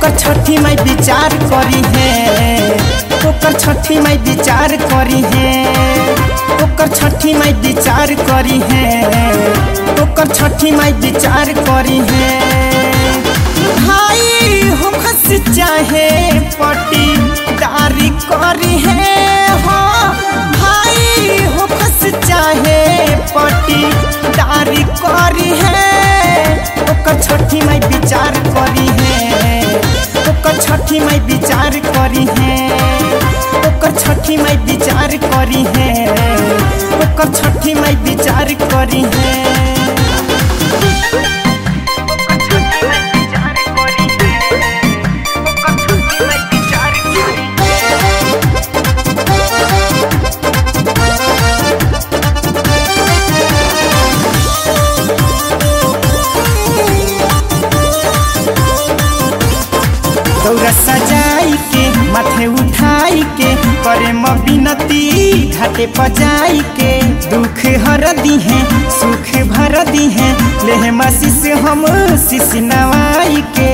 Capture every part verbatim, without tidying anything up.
ओकर छठी माई विचार करी है, ओकर छठी माई विचार करी है, ओकर छठी माई विचार करी है, ओकर छठी माई विचार करी है। भाई हो खस चाहे पटी दारी करी है, हो भाई हो खस चाहे पटी दारी करी है, ओकर छठी माई विचार करी है, ओकर छठी माई विचार करी है, ओकर छठी माई विचार करी है, ओकर छठी माई विचार करी है। दौरा सजाई के माथे उठाई के करे बिनती घाटे पजाई के, दुख हर दी है सुख भर दी है, लेह मासीस हम शीश नवाई के।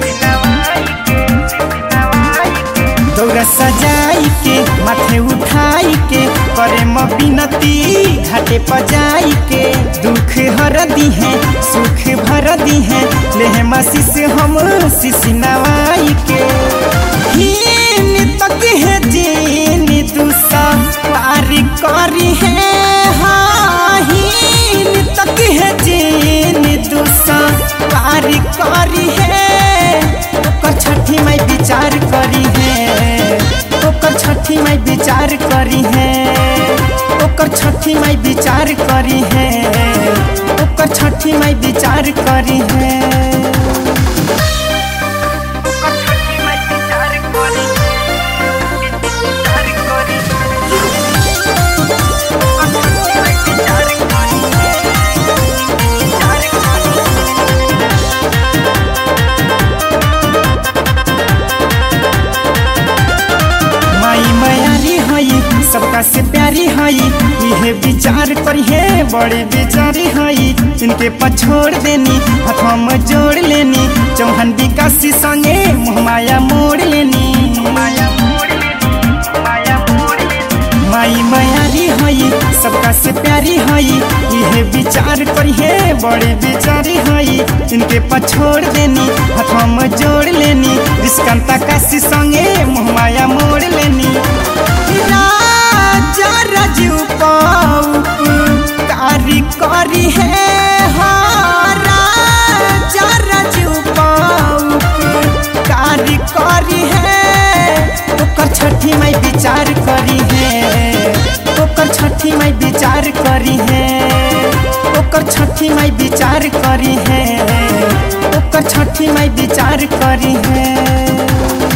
दौरा सजाई के माथे उठाई के करे बिनती घाटे पजाई के, दुख हर दी है सुख भर दी है, लेह मासीस हम शीश नवाई के। हीन तक है जीन दूसा पारी करी है, हाँ हीन तक है जीन दूसा पारी करी है, ओकर छठी माई विचार करी है, ओकर छठी माई विचार करी है, ओकर छठी माई विचार करी है, ओकर छठी माई विचार करी है। सबका से प्यारी हई यह विचार करी है, बड़ी विचारी हई इनके पछोड़ देनी हाथों में जोड़ लेनी, चौहान विकासी संगे मुहमाया मोड़ लेनी। माई मयारी हई सबका से प्यारी हई यह विचार करी है, बड़ी विचारी हई इनके पछोड़ देनी हाथों में जोड़ लेनी, रिस्कांता काशी संगे मुहमाया मोड़ लेनी। राजू कारी करी है, हाँ राजा राजू कारी करी है, ओकर छठी माई विचार करी है, ओकर छठी माई विचार करी है, ओकर छठी माई विचार करी है, ओकर छठी माई विचार करी है।